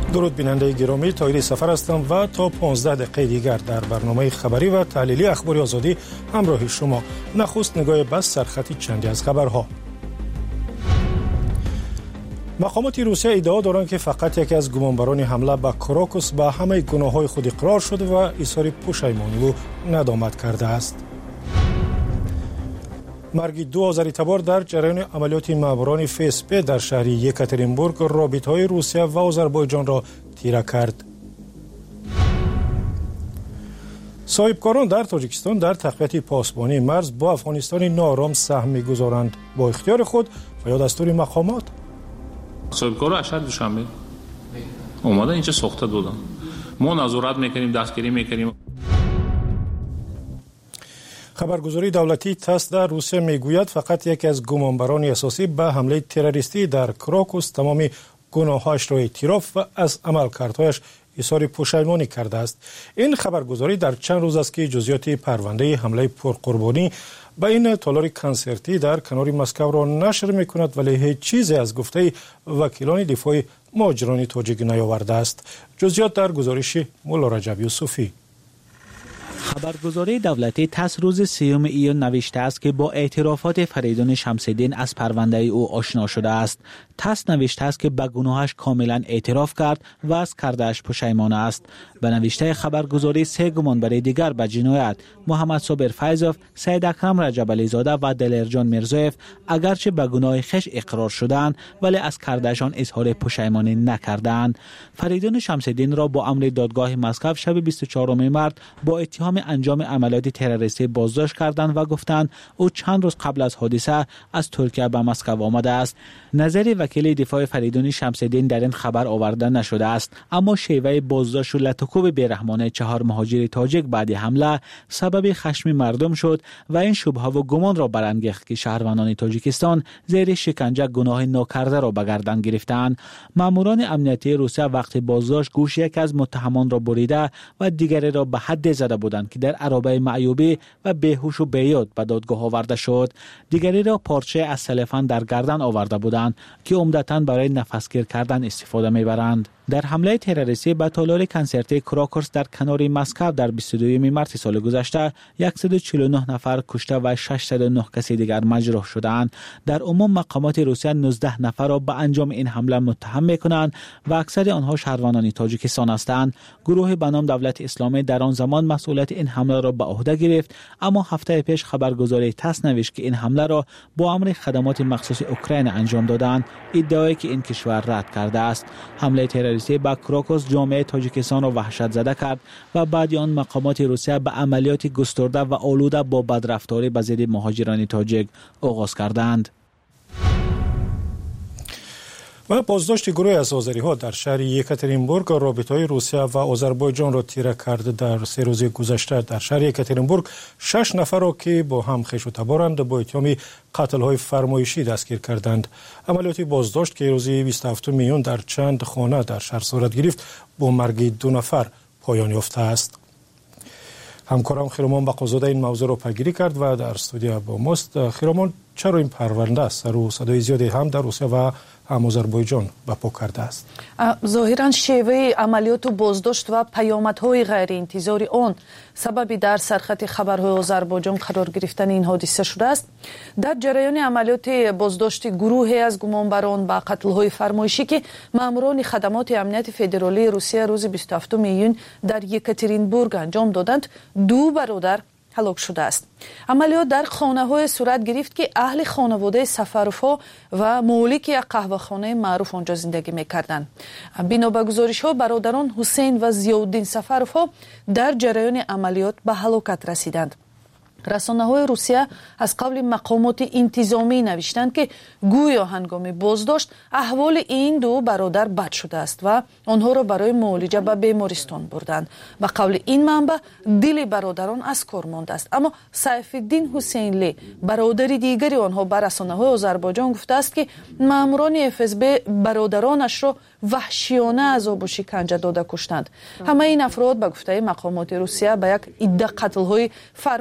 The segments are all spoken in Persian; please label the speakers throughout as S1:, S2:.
S1: درود بیننده گرامی، طاهری سفر هستم و تا 15 دقیقه دیگر در برنامه خبری و تحلیلی اخبار آزادی همراه شما. نخست نگاه بس سرخطی چندی از خبرها. مقامات روسیه ادعا دارند که فقط یکی از گمانبران حمله به کراکوس به همه گناه‌های خود اقرار شده و اظهار پشیمانی و ندامت کرده است. مرگ 2 آذری‌تبار در جریان عملیات ماموران FSB در شهر یکاترینبورگ رابطه‌های روسیه و آذربایجان را تیره کرد. صاحبکاران در تاجیکستان در تقویت پاسبانی مرز با افغانستان ناآرام سهم می‌گذارند. با اختیار خود و یا دستور مقامات؟
S2: صاحبکارا اشد دوشنبه اومدن اینجا ساخته دادن. ما نظارت میکنیم، دستگیری میکنیم.
S1: خبرگزاری دولتی تاس در روسیه میگوید فقط یکی از گمانبران اساسی به حمله تروریستی در کراکوس تمام گناهاش را اعتراف و از عملکردهایش اظهار پشیمانی کرده است. این خبرگزاری در چند روز است که جزئیات پرونده حمله پرقربانی به این تالار کنسرتی در کنار مسکو را نشر میکند، ولی هیچ چیزی از گفته وکیلان دفاع مهاجران تاجیک نیاورده است. جزئیات در گزارش مولا رجب یوسفی.
S3: خبرگزاری دولتی تاس روز 3 ایون نوشته است که با اعترافات فریدون شمس‌الدین از پرونده او آشنا شده است. تاس نوشته است که به گناهش کاملا اعتراف کرد و از کردهش پشیمان است. به نوشته خبرگزاری 3 گمانبر دیگر به جنایت، محمد صابر فیضوف، سید اکرم رجب‌علی زاده و دلیرجان میرزایف، اگرچه به گناه خویش اقرار شدند ولی از کردهشان اظهار پشیمانی نکردند. فریدون شمس‌الدین را با امر دادگاه مسکو شب 24 مارس با اتهام انجام عملیات تروریستی بازداشت کردند و گفتند او چند روز قبل از حادثه از ترکیه به مسکو آمده است. نظر وکیل دفاع فریدون شمس‌الدین در این خبر آورده نشده است، اما شیوه بازداشت و لطکوب بیرحمانه 4 مهاجر تاجیک بعد حمله سبب خشم مردم شد و این شبهه و گمان را برانگیخت که شهروندان تاجیکستان زیر شکنجه گناه ناکرده را به گردن گرفتند. ماموران امنیتی روسیه وقت بازداشت گوش یک از متهمان را بریده و دیگری را به حد زده بودند که در عربه معیوبی و بیهوش و بیاد به دادگاه آورده شد. دیگری را پارچه از سلفان در گردن آورده بودند که عمدتاً برای نفسگیر کردن استفاده میبرند. در حمله تروریستی به تالار کنسرتی کراکوس در کنار مسکو در 22 مارس سال گذشته 149 نفر کشته و 609 کسی دیگر مجروح شدند. در عموم مقامات روسیه 19 نفر را به انجام این حمله متهم می‌کنند و اکثر آنها شهروندان تاجیکستان هستند. گروه به نام دولت اسلامی در آن زمان مسئولیت این حمله را به عهده گرفت، اما هفته پیش خبرگزاری تاس نوشت که این حمله را با امر خدمات مخصوص اوکراین انجام دادند، ادعایی که این کشور رد کرده است. حمله تروریستی با کراکوس جامعه تاجیکستان را وحشت زده کرد و بعد آن مقامات روسیه به عملیات گسترده و آلوده با بدرفتاری به ضد مهاجران تاجیک آغاز کردند.
S1: و بازداشت گروه از آذری‌ها در شهر یکاترینبورگ رابطه‌های روسیه و آذربایجان را تیره کرد. در 3 روز گذشته در شهر یکاترینبورگ 6 نفر را که با هم خویش و تبارند با اتهام قتل‌های فرمایشی دستگیر کردند. عملیات بازداشت که روز 27 میون در چند خانه در شهر صورت گرفت با مرگ 2 نفر پایان یافته است. همکارم خیرامان بقازاده این موضوع را پیگیری کرد و در استودیو با ماست. خیرامان، چرا این پرونده سر و صدای زیادی هم در روسیه و هم آذربایجان بپا کرده است؟
S4: ظاهراً شیوه عملیات و بازداشت و پیامدهای غیر انتظاری آن سببی در سرخط خبرهای آذربایجان قرار گرفتن این حادثه شده است. در جریان عملیات بازداشت گروهی از گمانبران با قتل‌های فرمایشی که ماموران خدمات امنیت فدرالی روسیه روز 27 میون در یکاترینبورگ انجام دادند، 2 برادر هلاک شده است. عملیات در خانه‌های صورت گرفت که اهل خانواده سفروف‌ها و مالک یک قهوه‌خانه معروف آنجا زندگی می‌کردند. بنا به گزارش‌ها برادران حسین و ضیاءالدین سفروف‌ها در جریان عملیات به هلاکت رسیدند. رسانه‌های روسیه از قبل مقامات انتظامی نوشتند که گویا هنگام بازداشت احوال این 2 برادر بد شده است و آنها را برای معالجه به بیمارستان بردند. به قول این منبع دل برادران از کار مانده است، اما سیف‌الدین حسینلی برادر دیگری آنها به رسانه‌های آذربایجان گفته است که ماموران FSB برادرانش را وحشیانه عذاب و شکنجه داده کشتند. همه این افراد به گفته مقامات روسیه به یک عده قتل‌های فرمایشی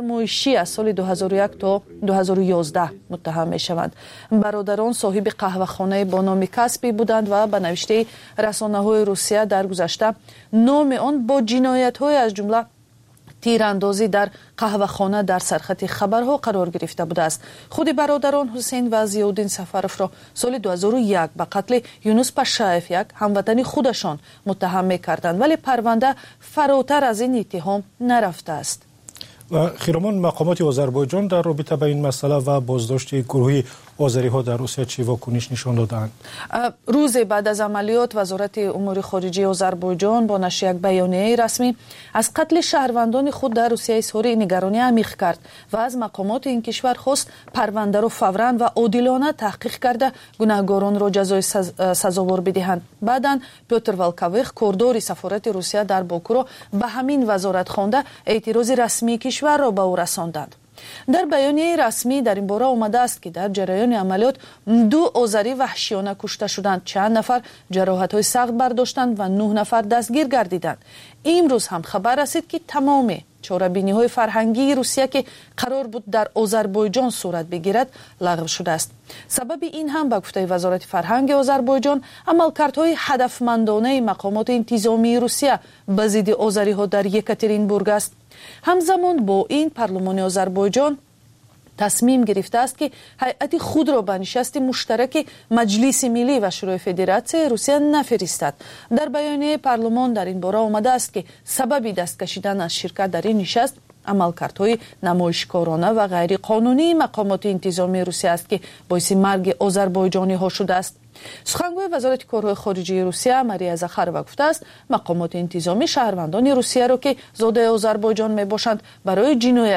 S4: فروشی از سال 2001 تا 2011 متهم می شوند. برادران صاحب قهوه‌خانه با نام کسبی بودند و به نوشته رسانه‌های روسیه در گذشته نام آن با جنایت‌های از جمله تیراندازی در قهوه‌خانه در سرخط خبرها قرار گرفته بوده است. خود برادران حسین و ضیاءالدین سفرف را سال 2001 به قتل یونس پاشاєв یک هموطن خودشان متهم می‌کردند، ولی پرونده فراتر از این اتهام نرفته است.
S1: و خیرمان مقامات آذربایجان در رابطه با این مسئله و بازداشت گروهی آذری‌ها در روسیه چه واکنش نشان دادند؟
S4: روز بعد از عملیات وزارت امور خارجه آذربایجان با نشر یک بیانیه رسمی از قتل شهروندان خود در روسیه اظهار نگرانی عمیق کرد و از مقامات این کشور خواست پرونده را فوراً و عادلانه تحقیق کرده گناهکاران را جزای سزاوار بدهند. بعداً پیوتر والکویخ کاردار سفارت روسیه در باکو را به همین وزارت خوانده اعتراض رسمی کشور را به او رساندند. در بیانیه رسمی در این باره آمده است که در جریان عملیات 2 آذری وحشیانه کشته شدند، چند نفر جراحت‌های سخت برداشتند و 9 نفر دستگیر گردیدند. امروز هم خبر رسید که تمام چاره‌بینی‌های فرهنگی روسیه که قرار بود در آذربایجان صورت بگیرد لغو شده است. سبب این هم به گفته وزارت فرهنگ آذربایجان عملکردهای هدفمندانه مقامات انتظامی روسیه به ضد آذری‌ها در یکاترینبورگ است. همزمان با این پارلمان آذربایجان تصمیم گرفته است که هیئت خود را به نشست مشترک مجلس ملی و شورای فدراسیون روسیه نفرستد. در بیانیه پارلمان در این باره آمده است که سبب دست کشیدن از شرکت در این نشست عملکردهای نمایشکارانه و غیر قانونی مقامات انتظامی روسیه است که باعث مرگ آذربایجانی ها شده است. سخنگوی وزارت کارهای خارجه روسیه ماریا زخارова گفته است مقامات انتظامی شهروندان روسیه را که زاده آذربایجان می باشند برای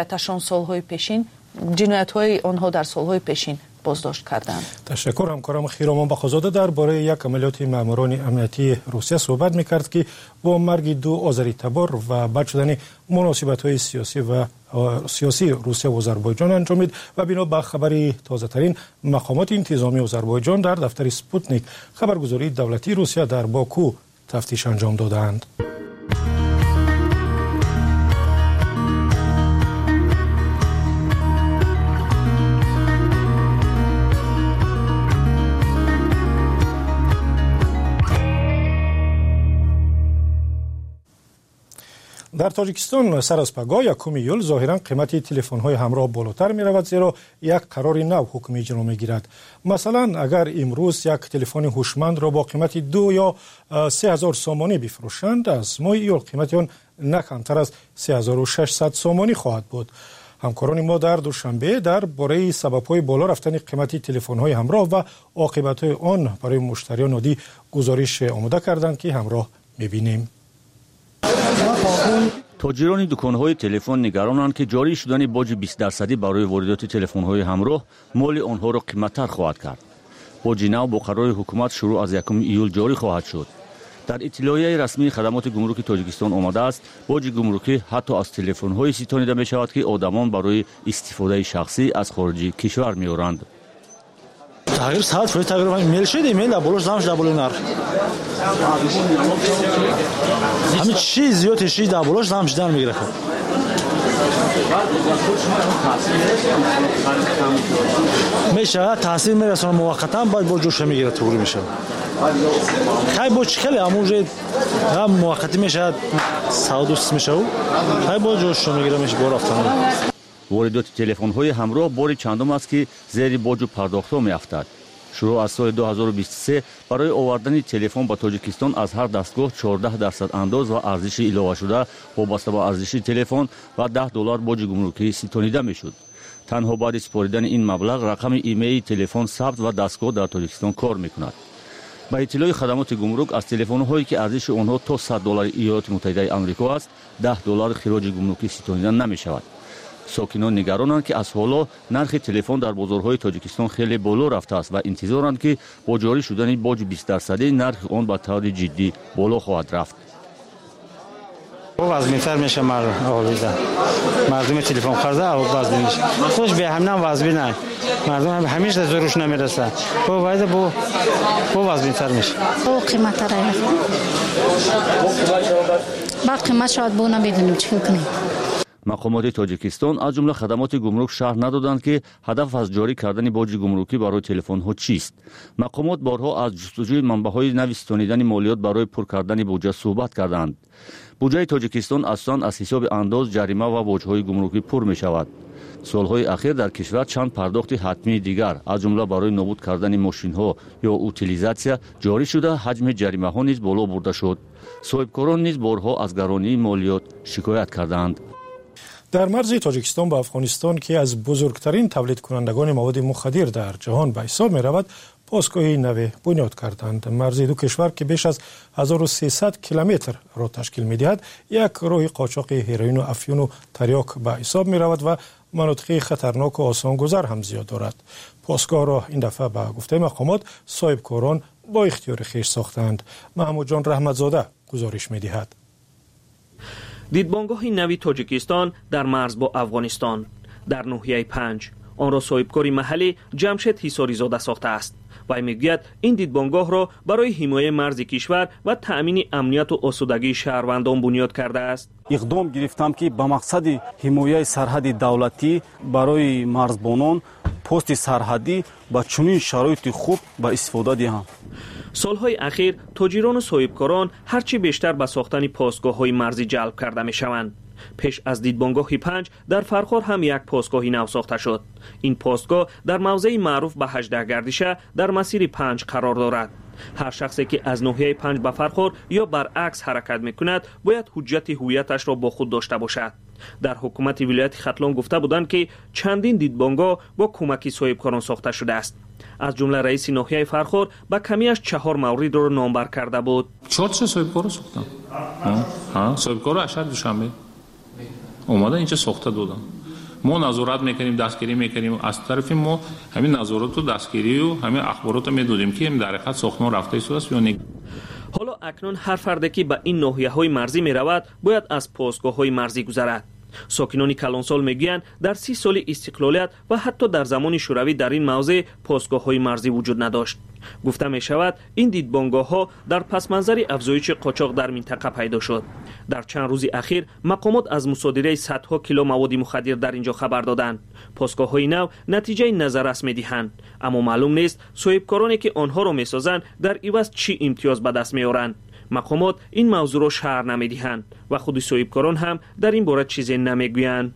S4: جنایت‌های آنها در سالهای پیشین بازداشت کردند.
S1: تشکر. همکارم خیرمان بخزاده درباره یک عملیات ماموران امنیتی روسیه صحبت می‌کرد که با مرگ 2 آذری تبار و بد شدن مناسبت‌های سیاسی روسیه و آذربایجان انجامید و بنا به خبری تازه‌ترین مقامات انتظامی آذربایجان در دفتر سپوتنیک خبرگزاری دولتی روسیه در باکو تفتیش انجام دادند. در تاجیکستان سر از پگاه 1 ایول ظاهرا قیمت تلفن‌های همراه بالاتر می‌رود زیرا یک قرار نو حکم اجرا می‌گیرد. مثلا اگر امروز یک تلفن هوشمند را با قیمت 2 یا 3000 سومانی بفروشند، از ماه ایول قیمت آن نه کمتر از 3600 سومانی خواهد بود. همکاران ما در دوشنبه درباره سبب‌های بالا رفتن قیمت تلفن‌های همراه و عاقبت‌های آن برای مشتریان عادی گزارش آماده کردند که همراه می‌بینیم.
S5: تاجران دکان‌های تلفن نگرانند که جاری شدن باج 20% برای واردات تلفن‌های همراه مال آنها را قیمت‌تر خواهد کرد. باج نو با قرار حکومت شروع از 1 ایول جاری خواهد شد. در اطلاعیه رسمی خدمات گمرک تاجیکستان آمده است باج گمرکی حتی از تلفن‌های ستانیده می‌شود که آدمان برای استفاده شخصی از خارج کشور می‌آورند.
S6: تغییر ساعت فوری تغییر ایمیل شد، ایمیل بالاش زمش دبل نرخ همین چیز زیادی شی دبلش زمش در میگیره. میشه تاثیر میرسونه موقتا بعد با جوش میگیره طوری میشه. خیلی با چخلی امروز هم موقتی میشه ساعت میشه خیلی با جوش میگیره میشه بار افتاد.
S5: واردات تلفن‌های همراه بار چندم است که زیر باج پرداخت‌ها می‌افتد. شروع از سال 2023 برای آوردن تلفن به تاجیکستان از هر دستگاه 14% انداز و ارزش علاوه شده وابسته به ارزش تلفن و $10 باج گمرکی ستانیده می‌شد. تنها بعد سپردن این مبلغ رقم ایمیل تلفن ثبت و دستگاه در تاجیکستان کار می‌کند. با اطلاع خدمات گمرک از تلفن‌هایی که ارزش آنها تا $100 ایالات متحده آمریکا است $10 خراج گمرکی ستانیده نمی‌شود. ساکنان نگرانند که از حالا نرخ تلفن در بازارهای تاجیکستان خیلی بالا رفته است و انتظارند که با جاری شدن باج 20% نرخ آن به طور جدی بالا خواهد رفت.
S6: وزن‌تر میشه مردم تلفن خرده او وزن میشه خوش به همین وزن نه مردم همیشه زورش نمیرسه باید با وزن‌تر میشه
S7: او قیمت را با قیمت شاید بو نمیدونیم چی کنیم.
S5: مقامات تاجیکستان از جمله خدمات گمرک شرح ندادند که هدف از جاری کردن باج گمرکی برای تلفن‌ها چیست. مقامات بارها از جستجوی منبع‌های نوی ستانیدن مالیات برای پر کردن بودجه صحبت کردند. بودجه تاجیکستان اصلاً از حساب انداز، جریمه و باج‌های گمرکی پر می‌شود. سالهای اخیر در کشور چند پرداخت حتمی دیگر از جمله برای نابود کردن ماشین‌ها یا اوتیلیزاسیا جاری شده، حجم جریمه‌ها نیز بالا برده شد. صاحبکاران نیز بارها از گرانی مالیات شکایت کردند.
S1: در مرز تاجیکستان با افغانستان که از بزرگترین تولید کنندگان مواد مخدر در جهان به حساب می رود، پاسگاهی نو بنیاد کردند. مرز دو کشور که بیش از 1300 کیلومتر را تشکیل می دهد، یک راه قاچاق هروئین و افیون و تریاک به حساب می رود و مناطق خطرناک و آسان گذر هم زیاد دارد. پاسگاه را این دفعه به گفته مقامات صاحبکاران با اختیار خویش ساختند. محمود جان رحمتزاده گزارش می دهد.
S7: دیدبانگاه نوی تاجیکستان در مرز با افغانستان در ناحیه 5 آن را صاحبکاری محلی جمشید حصاری زاده ساخته است. وی میگوید این دیدبانگاه را برای حمایت مرز کشور و تأمین امنیت و آسودگی شهروندان بنیاد کرده است.
S8: اقدام گرفتم که به مقصد حمایت سرحد دولتی برای مرزبانان پست سرحدی با چنین شرایط خوب به استفاده دهم.
S7: سالهای اخیر تاجران و صاحبکاران هرچی بیشتر به ساختن پاسگاه‌های مرزی جلب کرده می‌شوند. پیش از دیدبانگاه 5 در فرخار هم یک پاسگاهی نو ساخته شد. این پاسگاه در موضع معروف به 18 گردشه در مسیر 5 قرار دارد. هر شخصی که از ناحیه 5 به فرخار یا برعکس حرکت می‌کند باید حجت هویتش را با خود داشته باشد. در حکومت ولایت ختلان گفته بودند که چندین دیدبانگاه با کمک صاحبکاران ساخته شده است. از جمله رئیس ناحیه فرخار با کمیش 4 مورد را نامبر کرده بود.
S2: 4 صاحبکار ساختن. صاحبکار اشد دوشنبه اومدن اینجا ساخته دادن. ما نظارت میکنیم، دستگیری میکنیم. از طرف ما همین نظارت و دستگیری و همین اخبارات رو میدادیم که در حقیقت ساختمان رفته شده است یا نه.
S7: حالا اکنون هر فرد که به این ناحیه‌های مرزی میرود باید از پاسگاه‌های مرزی گذرد. ساکنان کلانسال میگویند در 30 سال استقلالیت و حتی در زمان شوروی در این موضع پاسگاه‌های مرزی وجود نداشت. گفته می شود این دیدبانگاه‌ها در پس منظر افزایش قاچاق در منطقه پیدا شد. در چند روز اخیر مقامات از مصادره صدها کیلو مواد مخدر در اینجا خبر دادند. پاسگاه‌های نو نتیجه نظررس می‌دهند، اما معلوم نیست صاحبکارانی که آنها را می‌سازند در عوض چی امتیاز به دست می‌آورند. مقامات این موضوع را شرح نمی‌دهند و خود صاحبکاران هم در این باره چیزی نمی‌گویند.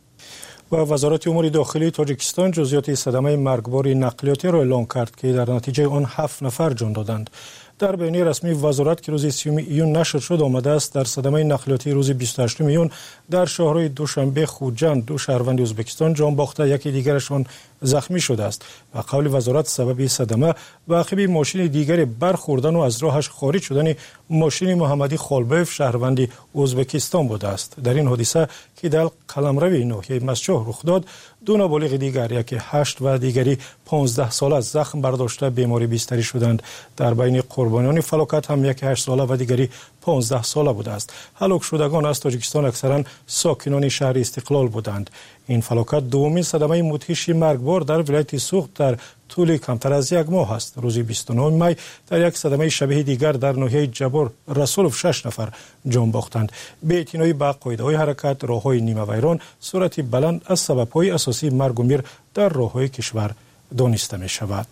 S1: و وزارت امور داخلی تاجیکستان جزئیات صدمه مرگبار نقلیاتی را اعلام کرد که در نتیجه آن 7 نفر جان دادند. در بیانیه رسمی وزارت که روز 30 ایون نشر شد آمده است در صدمه نقلیاتی روز 28 ایون در شهرهای دوشنبه خوجند 2 شهروند ازبکستان جان باخته، یکی دیگرشان زخمی شده است و قول وزارت سبب صدمه و عقب ماشین دیگری برخوردن و از راهش خارج شدن ماشین محمدی خالباف شهروند ازبکستان بوده است. در این حادثه که در قلمرو ناحیه مسجح رخ داد، 2 نابالغ دیگر، یکی 8 و دیگری 15 ساله زخم برداشته بیماری بستری شدند. در بین قربانیان فلاکت هم یکی 8 ساله و دیگری 15 ساله بوده است. هلاک شدگان از تاجیکستان اکثرا ساکنان شهر استقلال بودند. این فلاکت دومین صدمه مدهش مرگبار در ولایت سوخت در طول کمتر از 1 ماه است. روز 29 می در یک صدمه شبیه دیگر در ناحیه جبر رسولف 6 نفر جان باختند. به اعتنای به قاعده‌های حرکت، راه‌های نیمه ویران، سرعت بلند از سبب‌های اساسی مرگ و میر در راه‌های کشور دانسته می‌شود.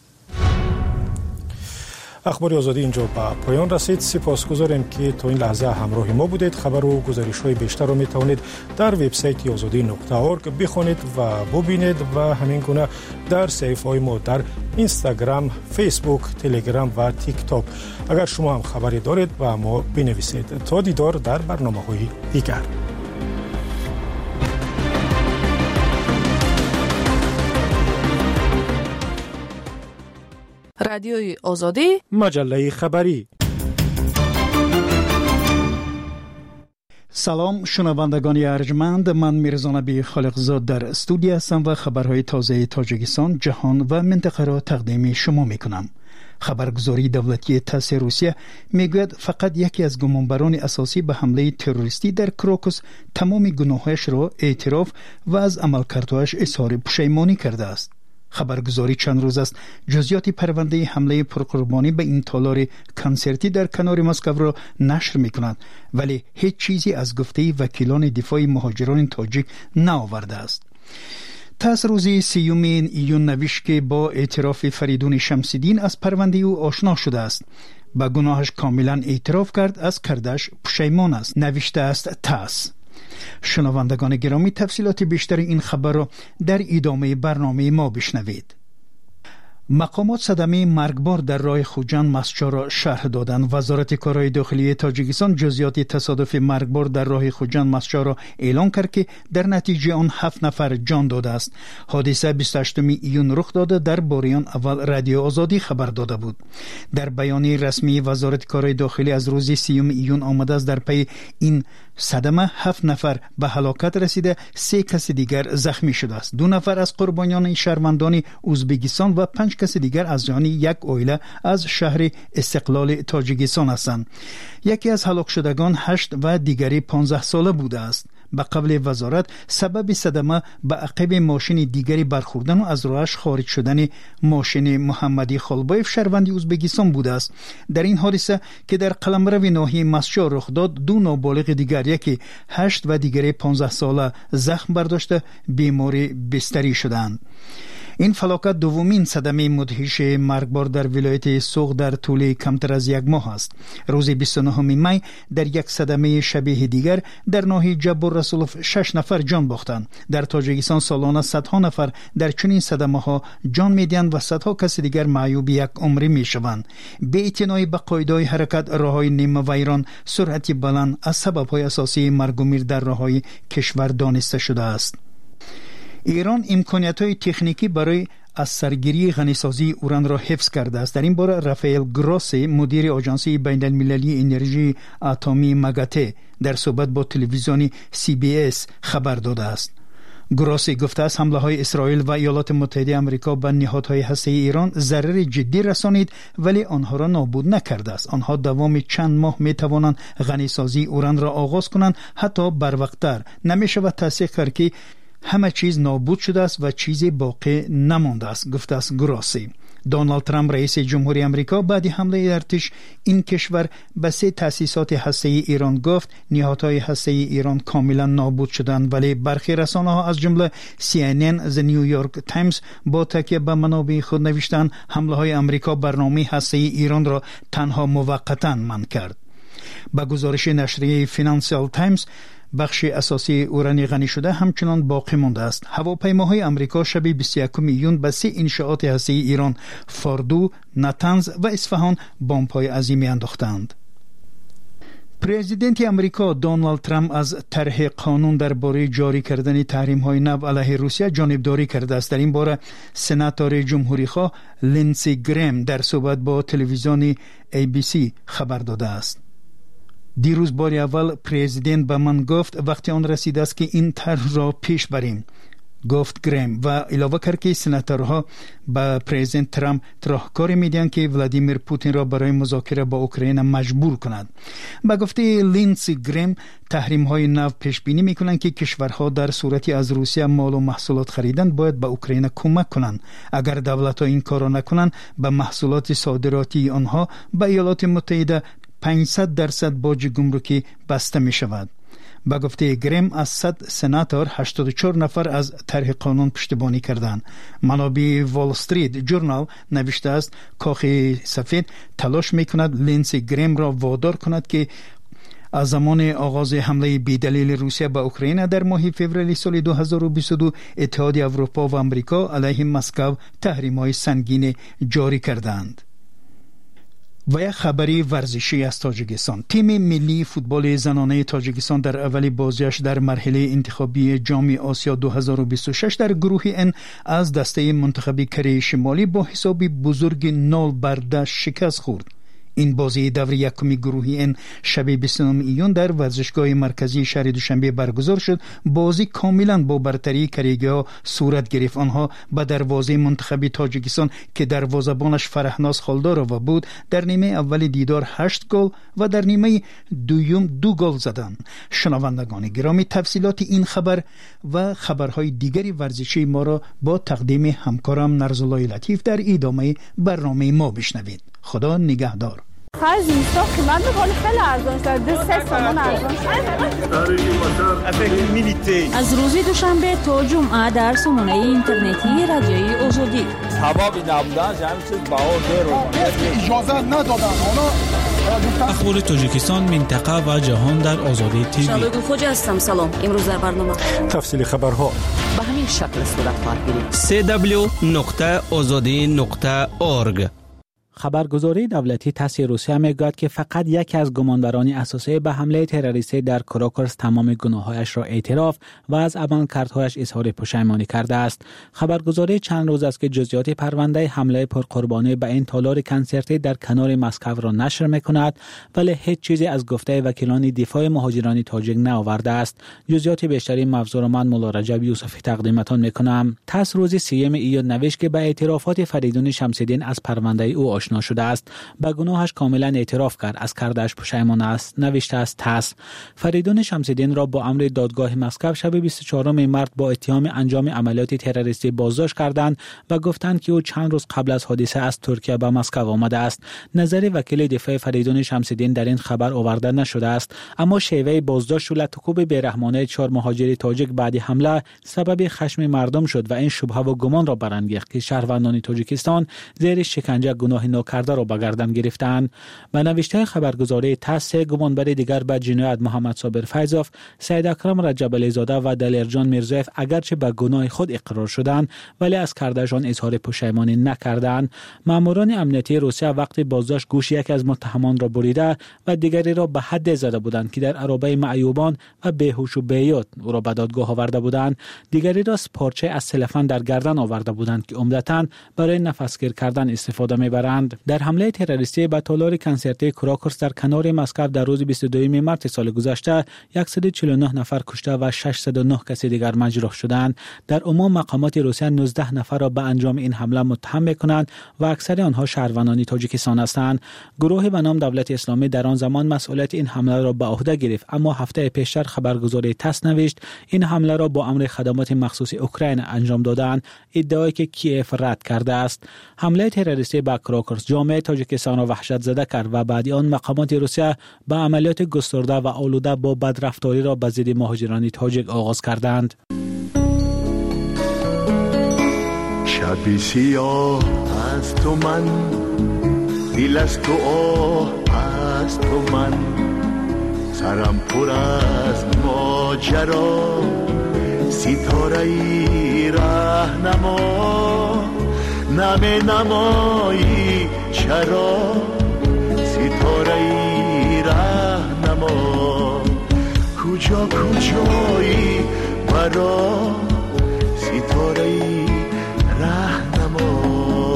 S1: اخبار آزادی اینجا به پایان رسید. سپاسگزاریم که تا این لحظه همراه ما بودید. خبر و گزارش‌های بیشتر را می‌توانید در وبسایت azadi.org بخوانید و ببینید و همین گونه در صفحه‌های ما در اینستاگرام، فیسبوک، تلگرام و تیک تاک. اگر شما هم خبری دارید و ما بنویسید. تا دیدار در برنامه‌های دیگر.
S4: رادیوی آزادی،
S1: مجله خبری.
S9: سلام شنوندگان ارجمند، من میرزا نبی خالقزاد در استودیو هستم و خبرهای تازه تاجیکستان، جهان و منطقه را تقدیم شما میکنم. خبرگزاری دولتی تاس روسیه میگوید فقط یکی از گمانبران اساسی به حمله تروریستی در کروکوس تمام گناهش را اعتراف و از عملکردهایش اظهار پشیمانی کرده است. خبرگزاری چند روز است جزئیات پرونده حمله پرقربانی به این تالار کنسرتی در کنار مسکو را نشر می‌کند، ولی هیچ چیزی از گفته وکیلان دفاع مهاجران تاجیک نآورده است. تاس روز 30 ایون نوشت که با اعتراف فریدون شمس‌الدین از پرونده او آشنا شده است. با گناهش کاملا اعتراف کرد، از کردش پشیمان است، نوشته است تاس. شنوندگان گرامی، تفصیلات بیشتر این خبر را در ادامه برنامه ما بشنوید. مقامات صدمه مرگبار در راه خوجند مسجد را شرح دادند. وزارت کارهای داخلی تاجیکستان جزئیات تصادف مرگبار در راه خوجند مسجد را اعلام کرد که در نتیجه آن 7 نفر جان داده است. حادثه 28 ایون رخ داده. در باره اول رادیو آزادی خبر داده بود. در بیانیه رسمی وزارت کارهای داخلی از روز 30 ایون آمده است در پی این صدمه 7 نفر به هلاکت رسیده، 3 کس دیگر زخمی شده است. 2 نفر از قربانیان شهروندان ازبکستان و 5 کس دیگر از جان یک عائله از شهر استقلال تاجیکستان هستند. یکی از هلاک شدگان 8 و دیگری 15 ساله بوده است. به قول وزارت سبب صدمه به عقب ماشین دیگری برخوردن و از راهش خارج شدن ماشین محمدی خالبایف شهروند ازبکستان بوده است. در این حادثه که در قلمرو ناحیه مسجد رخ داد، 2 نابالغ دیگر، یکی 8 و دیگری 15 ساله زخم برداشته بیماری بستری شدند. این فلاکت دومین صدمه مدهش مرگبار در ولایت سوق در طول کمتر از 1 ماه است. روز 29 می در یک صدمه شبیه دیگر در ناحیه جبر رسولف 6 نفر جان باختند. در تاجیکستان سالانه صدها نفر در چنین صدمه ها جان میدهند و صدها کس دیگر معیوب یک عمری میشوند. به اعتنای به قاعده حرکت راههای نیمه ویران، سرعت بلند از سبب‌های اساسی مرگ و میر در راههای کشور دانسته شده است. ایران امکانیت‌های تکنیکی برای از سرگیری غنیسازی اوران را حفظ کرده است. در این باره رافائل گروسی، مدیر آژانس بین‌المللی انرژی اتمی ماگاته، در صحبت با تلویزیون CBS خبر داده است. گروسی گفته است حمله‌های اسرائیل و ایالات متحده آمریکا به نهادهای هسته‌ای ایران ضرر جدی رسانید، ولی آنها را نابود نکرده است. آنها دوام چند ماه می‌توانند غنیسازی اوران را آغاز کنند، حتی بروقت‌تر. نمی‌شود تصدیق کرد که همه چیز نابود شده است و چیزی باقی نمانده است، گفته است گروسی. دونالد ترامپ رئیس جمهوری آمریکا بعد حمله ارتش این کشور به 3 تأسیسات هسته‌ای ایران گفت نهادهای هسته‌ای ایران کاملا نابود شدند، ولی برخی رسانه‌ها از جمله CNN، The New York Times با تکیه به منابع خود نوشتند حمله‌های آمریکا برنامه هسته‌ای ایران را تنها موقتاً منع کرد. با گزارش نشریه فینانشال تایمز، بخش اساسی اورانی غنی شده همچنان باقی مانده است. هواپیماهای آمریکا شب 21 ایون به 3 انشاءات هسته‌ای ایران، فاردو، نتنز و اصفهان بمب‌های عظیمی انداختند. پرزیدنت آمریکا دونالد ترامپ از طرح قانون درباره جاری کردن تحریم‌های نو علیه روسیه جانبداری کرده است. در این باره سناتور جمهوری‌خواه لینسی گریم در صحبت با تلویزیون ABC خبر داده است. دیروز بار اول پرزیدنت به من گفت وقتی آن رسیده است که این طرح را پیش بریم، گفت گریم و علاوه کرد که سناتورها به پرزیدنت ترامپ راهکاری میدهند که ولادیمیر پوتین را برای مذاکره با اوکراین مجبور کند. به گفته لینسی گریم، تحریم های نو پیش بینی میکنند که کشورها در صورتی از روسیه مال و محصولات خریدند باید به اوکراین کمک کنند. اگر دولت‌ها این کار را نکنند، به محصولات صادراتی آنها به ایالات متحده 500% باج گمرکی بسته می شود. با گفته گریم از 100 سناتور 84 نفر از طرح قانون پشتیبانی کردند. منابع وال استریت جورنال نوشته است کاخ سفید تلاش می کند لینسی گریم را وادار کند که از زمان آغاز حمله بی‌دلیل روسیه به اوکراین در ماه فوریه سال 2022 اتحاد اروپا و آمریکا علیه مسکو تحریم‌های سنگین جاری کردند. و یک خبری ورزشی از تاجیکستان. تیم ملی فوتبال زنانه تاجیکستان در اول بازیش در مرحله انتخابی جام آسیا 2026 در گروه N از دسته منتخب کره شمالی با حساب بزرگ 0-10 شکست خورد. این بازی دور یکم گروهی این شب 29 ایون در ورزشگاه مرکزی شهر دوشنبه برگزار شد. بازی کاملا با برتری کریگا صورت گرفت. آنها به دروازه منتخب تاجیکستان که دروازه‌بانش فرهناز خالدارova بود در نیمه اول دیدار 8 گل و در نیمه دوم 2 گل زدند. شنوندگان گرامی، تفصیلات این خبر و خبرهای دیگری ورزشی ما را با تقدیم همکارم نرزالله لطیف در ادامه برنامه ما بشنوید. خدا نگهدار.
S10: خرج اینستا قیمت بکنه خیلی ارزان شد. 2 تومان ارزان شد. از روز دوشنبه تا جمعه در سامانه اینترنتی رادیوی آزادی.
S11: ثوابی نبودن همین چیز بها زیر
S12: اجازه ندادن.
S3: اخبار تاجیکستان، منطقه و جهان در آزادی تیوی.
S13: شالوگو خوجا هستم. سلام. امروز در برنامه
S1: تفصیل خبرها
S13: به همین شکل صورت خواهد گرفت.
S3: www.azadi.org. خبرگزاری دولتی تاس روسیه میگوید که فقط یکی از گمانداران اساسی به حمله تروریستی در کراکرس تمام گناهایش را اعتراف و از عملکردهایش اظهار پشیمانی کرده است. خبرگزاری چند روز است که جزئیات پرونده حمله پرقربانی به این تالار کنسرتی در کنار مسکو را نشر میکند، ولی هیچ چیزی از گفته وکیلان دفاع مهاجران تاجیک نآورده است. جزئیات بیشتری موضوع من مولا رجب یوسفی تقدیمتان میکنم. تاس روز 3 ایون نوشت که به اعترافات فریدون شمس‌الدین از پرونده او آشنا شده است. به گناهش کاملا اعتراف کرد، از کردش پشیمان است. نوشته است تاس فریدون شمس‌الدین را با امر دادگاه مسکو شب 24 مارس با اتهام انجام عملیات تروریستی بازداشت کردند و گفتند که او چند روز قبل از حادثه از ترکیه به مسکو آمده است. نظر وکیل دفاع فریدون شمس‌الدین در این خبر آورده نشده است، اما شیوه بازداشت و لطکوب بیرحمانه 4 مهاجر تاجیک بعد حمله سبب خشم مردم شد و این شبهه و گمان را برانگیخت که شهروندان تاجیکستان زیر شکنجه گناه کرده را به گردن گرفتند. به نوشته خبرگزاری تاس گمانبر دیگر به جنایت محمد صابر فیضوف، سید اکرم رجب علی زاده و دلیرجان میرزایف اگرچه به گناه خود اقرار شدند ولی از کردشان اظهار پشیمانی نکردند. ماموران امنیتی روسیه وقتی بازداشت گوش یک از متهمان را بریده و دیگری را به حد زده بودند که در عرابه معیوبان و بیهوش و بیهوش او را به دادگاه آورده بودند. دیگری را پارچه از سلفن در گردن آورده بودند که عمدتاً برای نفسگیر کردن استفاده میبرند. در حمله تروریستی به تالار کنسرتی کراکرس در کنار مسکو در روز 22 مارس سال گذشته 149 نفر کشته و 609 کسی دیگر مجروح شدند. در عموم مقامات روسیه 19 نفر را به انجام این حمله متهم می‌کنند و اکثر آنها شهروندان تاجیکستان هستند. گروهی به نام دولت اسلامی در آن زمان مسئولیت این حمله را به عهده گرفت، اما هفته پیشتر خبرگزاری تاس نوشت این حمله را با امر خدمات مخصوص اوکراین انجام دادند، ادعایی که کیف رد کرده است. حمله تروریستی به کراکرس جامعه تاجیکستان را وحشت زده کرد و بعد آن مقامات روسیه به عملیات گسترده و آلوده با بدرفتاری را به ضد مهاجران تاجیک آغاز کردند.
S14: شبی سیاه از تو من، دل از تو آه از تو من، سرم پر از ماجرا، ستاره ای راهنما، نمی نمایی چرا، ستاره ای راهنما، کجا کجایی برا، ستاره ای راهنما.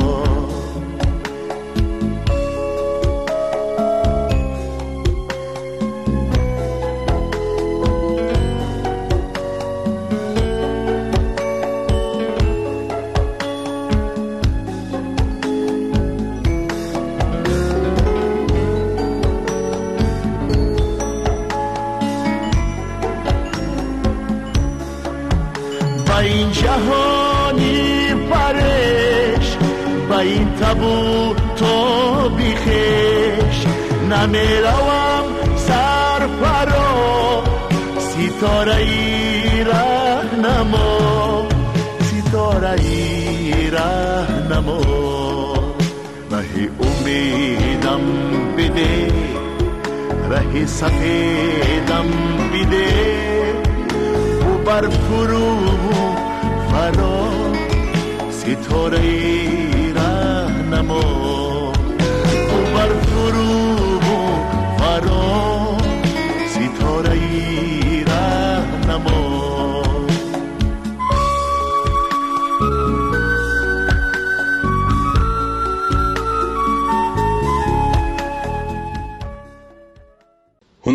S14: این جهانی پرش با این تبو تو بیخش، نمیروم سر پرا، ستاره ای راهنما، ستاره ای راهنما، ره امیدم بده، ره سفیدم بده، بر فرو فرا، ستاره ای راهنما، بر فرو فرا، ستاره ای راهنما.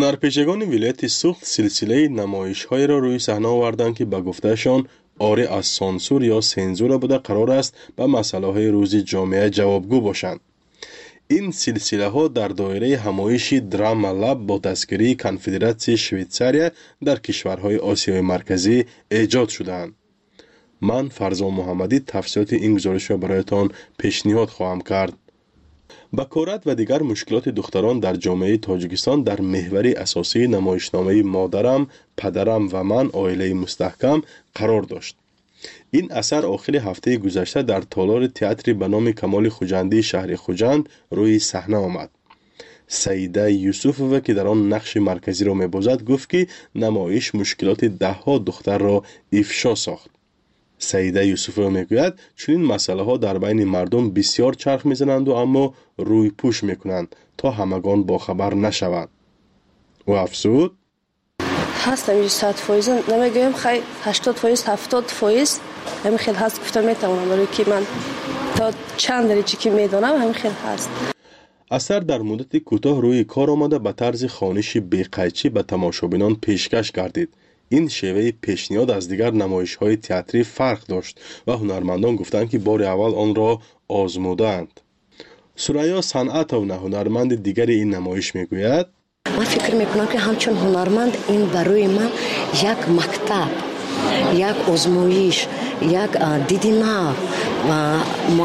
S12: هنرپیشگان ولایت سوخت سلسله نمایش‌های را روی صحنه آوردند که به گفتهشان آری از سانسور یا سنزور بوده قرار است به مسائل روز جامعه جوابگو باشند. این سلسله ها در دایره همایش دراما لب با دستگیری کنفدراسیون شویتزاریا در کشورهای آسیای مرکزی ایجاد شدند. من فرزان محمدی تفصیلات این گزارش را برایتان پیشنهاد خواهم کرد. بکارت و دیگر مشکلات دختران در جامعه تاجیکستان در محور اساسی نمایشنامه مادرم، پدرم و من عائله مستحکم قرار داشت. این اثر آخر هفته گذشته در تالار تئاتری به نام کمال خوجندی شهر خوجند روی صحنه آمد. سیده یوسفووا که در آن نقش مرکزی را می‌بازد گفت که نمایش مشکلات ده‌ها دختر را افشا ساخت. سیده یوسفووا میگوید چنین مسئله ها در بین مردم بسیار چرخ میزنند و اما روی پوش میکنند تا همگان با خبر نشوند. و افزود
S15: هستم 100% نمیگویم خیلی 80% 70% همین خیلی هست گفتم میتونم برای که من تا چند درجه که میدونم همین خیلی هست.
S12: اثر در مدت کوتاه روی کار آمده به طرز خوانش بی‌قیچی به تماشابینان پیشکش گردید. این شیوه پیشنهاد از دیگر نمایش‌های تئاتری فرق داشت و هنرمندان گفتند که بار اول آن را آزمودند. سریا صنعتونا هنرمند دیگر این نمایش میگوید
S16: من فکر میکنم که همچون هنرمند این برای من یک مکتب، یک آزمایش، یک دیدن و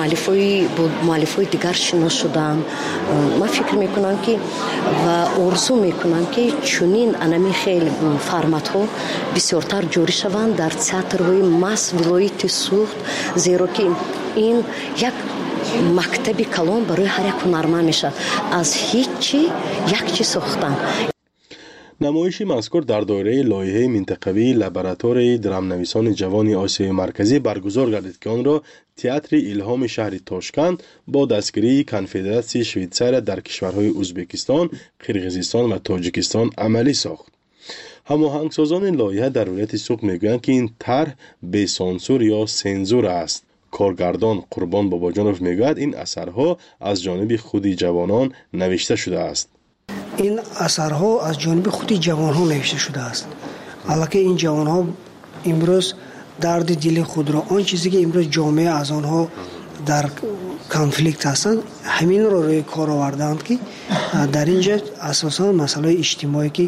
S16: مؤلفای دیگر شناس شدم. من فکر میکنم که و آرزو میکنم که چنین انمی خیلی فرمت ها بسیارتر جاری شوند در تئاتر و مس ولایت سوخت، زیرا که این یک مکتبی کلان برای هر یک هنرمند میشه، از هیچی یک چی ساختن.
S12: نمایش مذکور در دایره لایحه منطقوی لابراتوار درامنویسان جوان آسیای مرکزی برگزار گردید که آن را تئاتر الهام شهر تاشکند با دستگیری کنفدراسیون شویتزاریا در کشورهای ازبکستان، قرقیزستان و تاجیکستان عملی ساخت. هماهنگسازان لایحه در ولایت سوخت میگویند که این طرح بی سانسور یا سنزور است. کارگردان قربان باباجانوف میگوید این اثرها از جانب خود جوانان نوشته شده است.
S17: این اثرها از جانب خود جوانها نوشته شده است. البته این جوانها امروز درد دل خود را، آن چیزی که امروز جامعه از آنها در کانفلیکت هستند، همین را روی کار آوردند که در اینجا اساسا مسئله اجتماعی که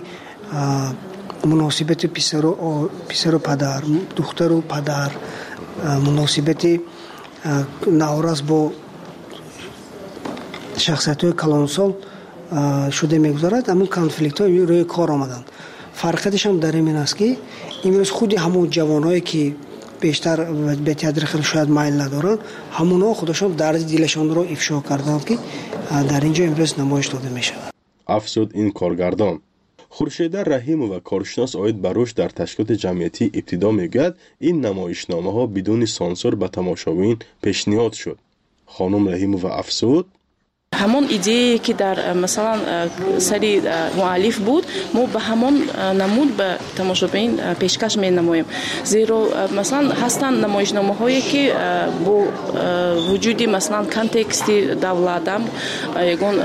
S17: مناسبت پسر و پدر، دختر و پدر، مناسبت نوراز با شخصیت‌های کلانسال شده میگذارد. همون کانفلیکت های روی کار آمدند. فرقیتش هم در این است که امروز خود همون جوانایی که بیشتر به تئاتر خیلی شاید میل ندارن، همونها خودشون درد دلشان رو افشا کردند که در اینجا امروز نمایش داده میشه.
S12: افزود این کارگردان. خورشید رحیم و کارشناس عاید به رشد در تشکیلات جمعیتی ابتدا میگوید این نمایشنامه ها بدون سانسور به تماشاگران پیشنهاد شد. خانم رحیم و افزود
S18: همون ایده که در مثلا سری مؤلف بود ما به همون نمود به تماشاگران پیشکش می نماییم، زیرا مثلا هستند نمایشنامه هایی که با وجود مثلا کانتکست دولت یگان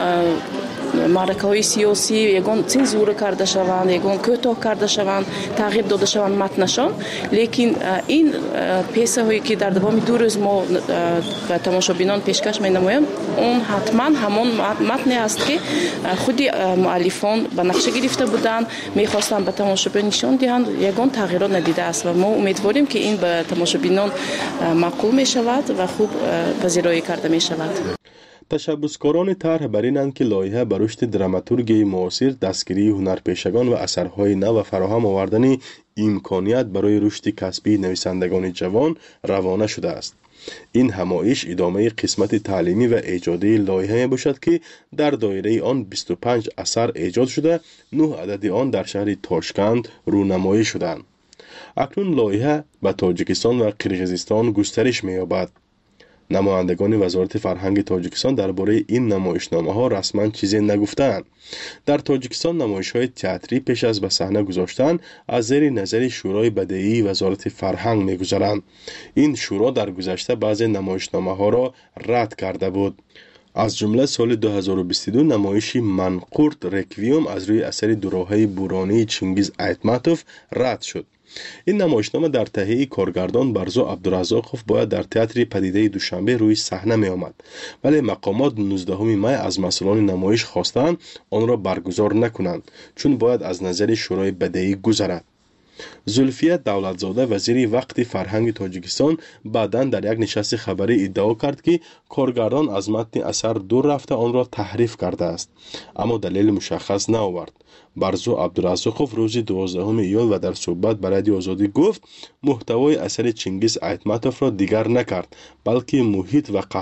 S18: معرکه های سیاسی یگان цензура карда шаванд, یگان کوتاه карда шаванд, تغییر داده شوند متنشان. لیکن این پیسه هایی که در دوام 2 روز ما به تماشابینان پیشکش می نماییم اون حتما همون متنی است که خود مؤلفان به نقشه گرفته بودند، میخواستند به تماشابین نشان دهند. یگان تغییرات ندیده است و ما امیدواریم که این به تماشابینان معقول می شود و خوب پذیرایی کرده می شود.
S12: تشبثکاران طرح بر اینند که لایحه به رشد دراماتورگی معاصر، دستگیری هنرپیشگان و اثرهای نو و فراهم آوردن امکانیت برای رشد کسبی نویسندگان جوان روانه شده است. این همایش ادامه قسمت تعلیمی و ایجادی لایحه باشد که در دایره آن 25 اثر ایجاد شده، 9 عدد آن در شهر تاشکند رونمایی شدند. اکنون لایحه به تاجیکستان و قرقیزستان گسترش می‌یابد. نمایندگان وزارت فرهنگ تاجیکستان درباره این نمایشنامه ها رسما چیزی نگفتند. در تاجیکستان نمایش های تئاتری پیش از به صحنه گذاشتن از زیر نظر شورای بدیعی وزارت فرهنگ میگذارند. این شورا در گذشته بعضی نمایشنامه ها را رد کرده بود. از جمله سال 2022 نمایش منقورت رکویوم از روی اثر دوراهی بورانی چنگیز ایتماتوف رد شد. این نمایشنامه در تهیه کارگردان برزو عبدالرزاقوف باید در تئاتر پدیده دوشنبه روی صحنه می آمد، ولی مقامات 19 می از مسئولان نمایش خواستند آن را برگزار نکنند چون باید از نظر شورای بدهی گذرد. زلفیه دولتزاده وزیر وقت فرهنگ تاجیکستان بعداً در یک نشست خبری ادعا کرد که کارگردان از متن اثر دور رفته آن را تحریف کرده است، اما دلیل مشخص نآورد. برزو عبدالرزاقوف روز 12 ایول و در صحبت با رادیو آزادی گفت محتوای اثر چنگیز ایتماتوف را دیگر نکرد، بلکه محیط و